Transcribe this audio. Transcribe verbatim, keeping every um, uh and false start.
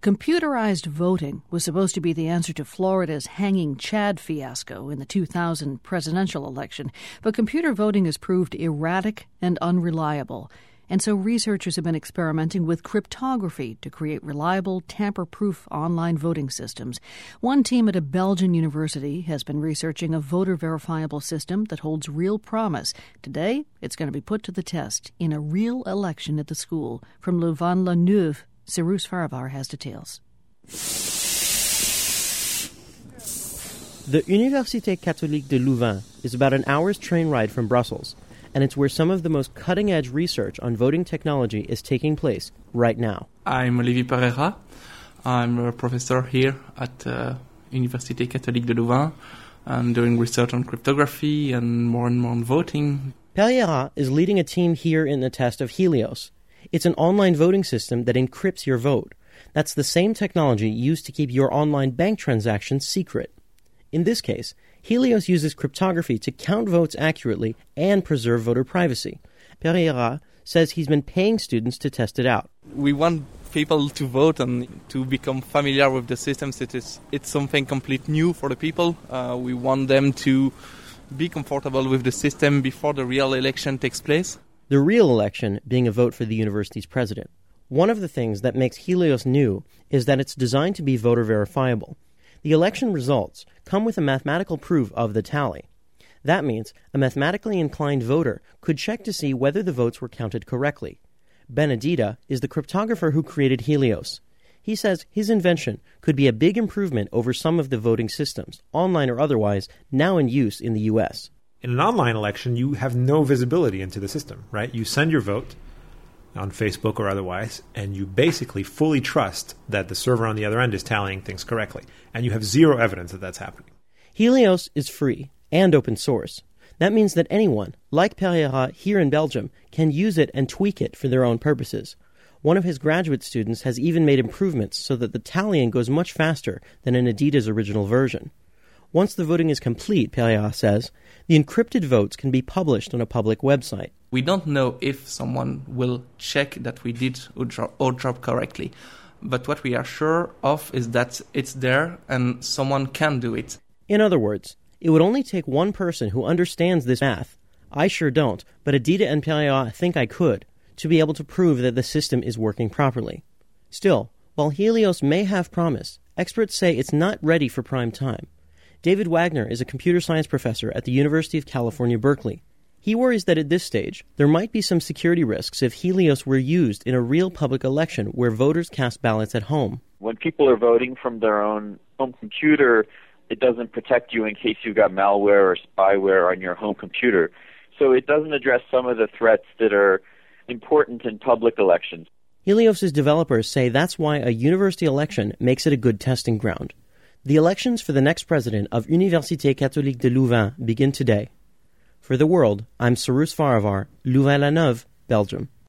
Computerized voting was supposed to be the answer to Florida's hanging Chad fiasco in the two thousand presidential election, but computer voting has proved erratic and unreliable. And so researchers have been experimenting with cryptography to create reliable, tamper-proof online voting systems. One team at a Belgian university has been researching a voter-verifiable system that holds real promise. Today, it's going to be put to the test in a real election at the school. From Louvain-la-Neuve, Cyrus Farivar has details. The Université Catholique de Louvain is about an hour's train ride from Brussels, and it's where some of the most cutting-edge research on voting technology is taking place right now. I'm Olivier Pereira. I'm a professor here at uh, Université Catholique de Louvain. I'm doing research on cryptography and more and more on voting. Pereira is leading a team here in the test of Helios. It's an online voting system that encrypts your vote. That's the same technology used to keep your online bank transactions secret. In this case, Helios uses cryptography to count votes accurately and preserve voter privacy. Pereira says he's been paying students to test it out. We want people to vote and to become familiar with the system. It is, it's something completely new for the people. Uh, we want them to be comfortable with the system before the real election takes place. The real election being a vote for the university's president. One of the things that makes Helios new is that it's designed to be voter verifiable. The election results come with a mathematical proof of the tally. That means a mathematically inclined voter could check to see whether the votes were counted correctly. Benedita is the cryptographer who created Helios. He says his invention could be a big improvement over some of the voting systems, online or otherwise, now in use in the U S. In an online election, you have no visibility into the system, right? You send your vote on Facebook or otherwise, and you basically fully trust that the server on the other end is tallying things correctly, and you have zero evidence that that's happening. Helios is free and open source. That means that anyone, like Pereira here in Belgium, can use it and tweak it for their own purposes. One of his graduate students has even made improvements so that the tallying goes much faster than in Edita's original version. Once the voting is complete, Pereira says, the encrypted votes can be published on a public website. We don't know if someone will check that we did our job, our job correctly. But what we are sure of is that it's there and someone can do it. In other words, it would only take one person who understands this math, I sure don't, but Edita and Pereira think I could, to be able to prove that the system is working properly. Still, while Helios may have promise, experts say it's not ready for prime time. David Wagner is a computer science professor at the University of California, Berkeley. He worries that at this stage, there might be some security risks if Helios were used in a real public election where voters cast ballots at home. When people are voting from their own home computer, it doesn't protect you in case you've got malware or spyware on your home computer. So it doesn't address some of the threats that are important in public elections. Helios' developers say that's why a university election makes it a good testing ground. The elections for the next president of Université Catholique de Louvain begin today. For The World, I'm Cyrus Farivar, Louvain-la-Neuve, Belgium.